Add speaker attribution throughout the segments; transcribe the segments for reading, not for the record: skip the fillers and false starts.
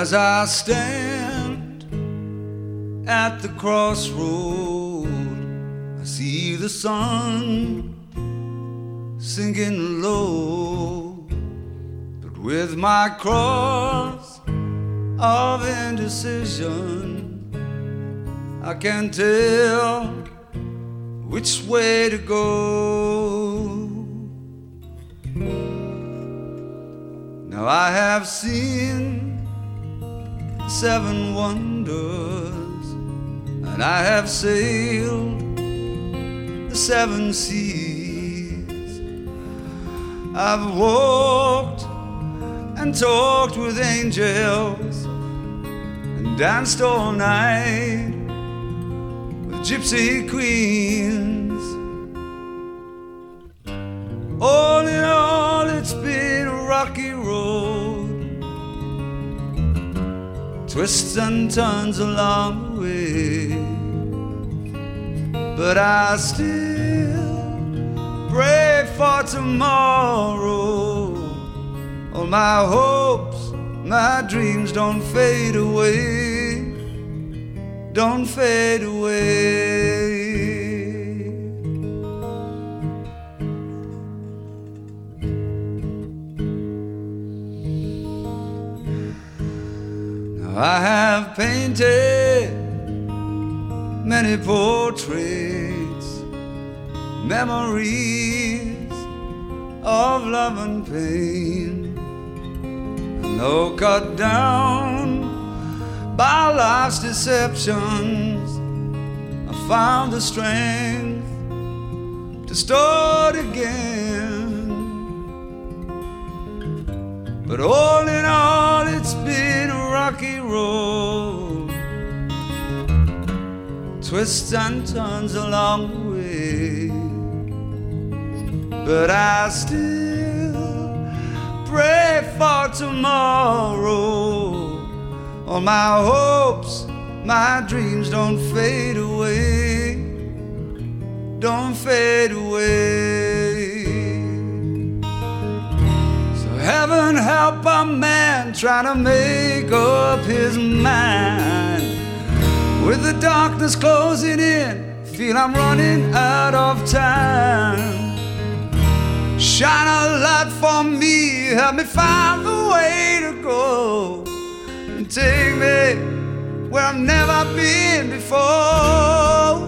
Speaker 1: As I stand at the crossroad, I see the sun sinking low, but with my cross of indecision, I can't tell which way to go. Now I have seen 7 wonders, and I have sailed the 7 seas. I've walked and talked with angels and danced all night with gypsy queens. All in all, it's been a rocky road, twists and turns along the way, but I still pray for tomorrow. All my hopes, my dreams don't fade away, don't fade away. I have painted many portraits, memories of love and pain, and though cut down by life's deceptions, I found the strength to start again. But all in all, it's been a rocky road, twists and turns along the way, but I still pray for tomorrow. All my hopes, my dreams don't fade away, don't fade away. Heaven help a man trying to make up his mind. With the darkness closing in, feel I'm running out of time. Shine a light for me, help me find the way to go, and take me where I've never been before.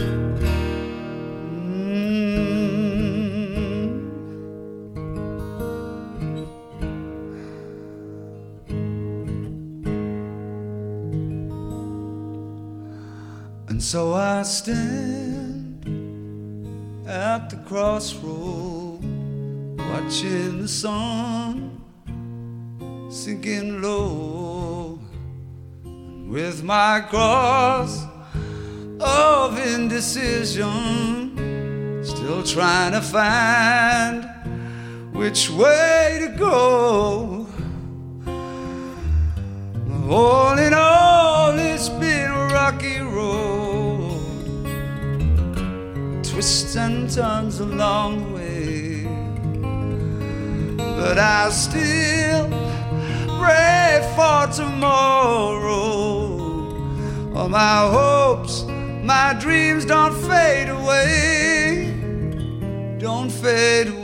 Speaker 1: And so I stand at the crossroad, watching the sun sinking low, and with my cross of indecision, still trying to find which way to go. All in all, it's been a rocky road, twists and turns along the way, but I still pray for tomorrow. All my hopes, my dreams don't fade away, don't fade away.